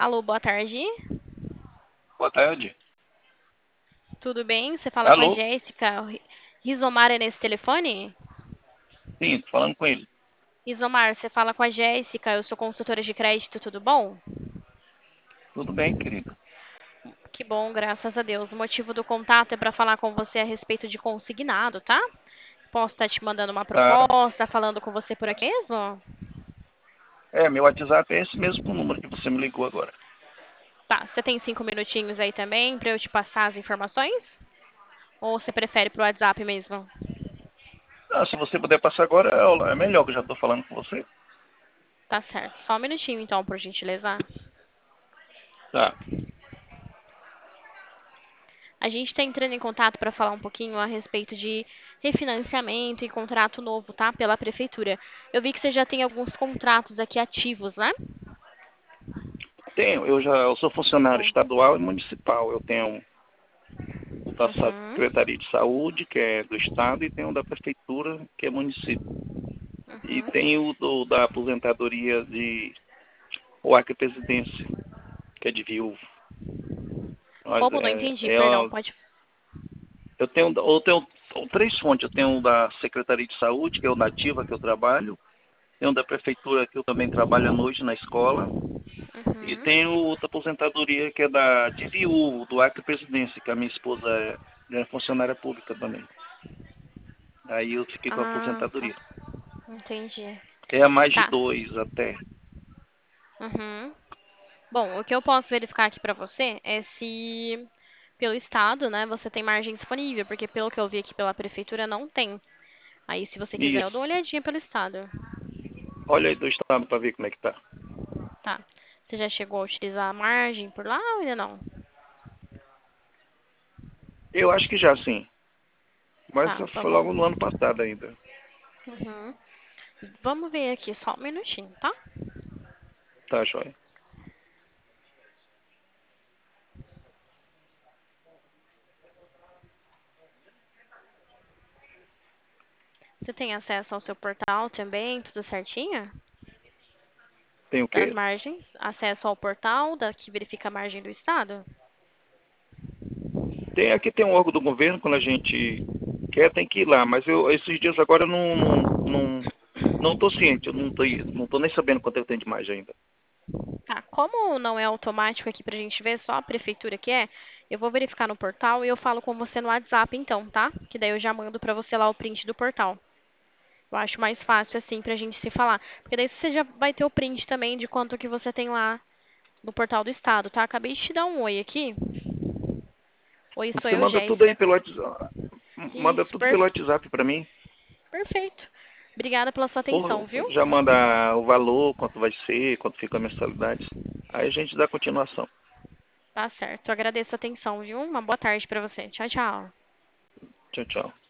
Alô, boa tarde. Boa tarde. Tudo bem? Você fala com a Alô? Jéssica Rizomar é nesse telefone? Sim, tô falando com ele. Rizomar, você fala com a Jéssica, eu sou consultora de crédito, tudo bom? Tudo bem, querido? Que bom, graças a Deus. O motivo do contato é para falar com você a respeito de consignado, tá? Posso estar te mandando uma Tá. proposta, falando com você por aqui mesmo? Meu WhatsApp é esse mesmo número que você me ligou agora. Tá, você tem 5 minutinhos aí também para eu te passar as informações? Ou você prefere pro WhatsApp mesmo? Ah, se você puder passar agora, é melhor que eu já tô falando com você. Tá certo. Só um minutinho então, por gentileza. Tá. A gente está entrando em contato para falar um pouquinho a respeito de refinanciamento e contrato novo, tá? Pela prefeitura. Eu vi que você já tem alguns contratos aqui ativos, né? Eu sou funcionário Bom. estadual e municipal. Eu tenho o da Uhum, Secretaria de Saúde, que é do estado, e tenho o da prefeitura, que é município. E uhum. tenho da aposentadoria de o Presidência, que é de viúvo. Mas Como não entendi, perdão, pode. eu tenho três fontes. Eu tenho o da Secretaria de Saúde, que é o da ativa que eu trabalho. Tenho da prefeitura, que eu também trabalho à noite na escola. E Uhum. tenho outra aposentadoria, que é de viúvo, do Acre Presidência, que a minha esposa é funcionária pública também. Aí eu fiquei com a Ah, tá. aposentadoria. Entendi. É a mais de Tá. dois até. Uhum. Bom, o que eu posso verificar aqui para você é se pelo estado, né, você tem margem disponível, porque pelo que eu vi aqui pela prefeitura não tem. Aí, se você quiser, eu dou Isso. uma olhadinha pelo estado. Olha aí do estado para ver como é que tá. Tá. Você já chegou a utilizar a margem por lá ou ainda não? Eu acho que já sim. Mas Tá, foi vamos. logo no ano passado ainda. Uhum. Vamos ver aqui só um minutinho, tá? Tá, joia. Você tem acesso ao seu portal também, tudo certinho? Tem o Das quê? margens? Acesso ao portal da que verifica a margem do estado? Aqui tem um órgão do governo, quando a gente quer, tem que ir lá. Mas esses dias agora eu não tô ciente. Eu não tô nem sabendo quanto eu tenho de mais ainda. Tá, como não é automático aqui pra gente ver, só a prefeitura que é, eu vou verificar no portal e eu falo com você no WhatsApp então, tá? Que daí eu já mando pra você lá o print do portal. Eu acho mais fácil assim pra gente se falar. Porque daí você já vai ter o print também de quanto que você tem lá no portal do estado, tá? Acabei de te dar um oi aqui. Oi, sou Você eu, manda tudo aí Jéssica. pelo WhatsApp. Manda Isso, tudo pelo WhatsApp para mim. perfeito. Obrigada pela sua atenção, viu? Já manda o valor, quanto vai ser, quanto fica a mensalidade. Aí a gente dá continuação. Tá certo. Agradeço a atenção, viu? Uma boa tarde pra você. Tchau, tchau. Tchau, tchau.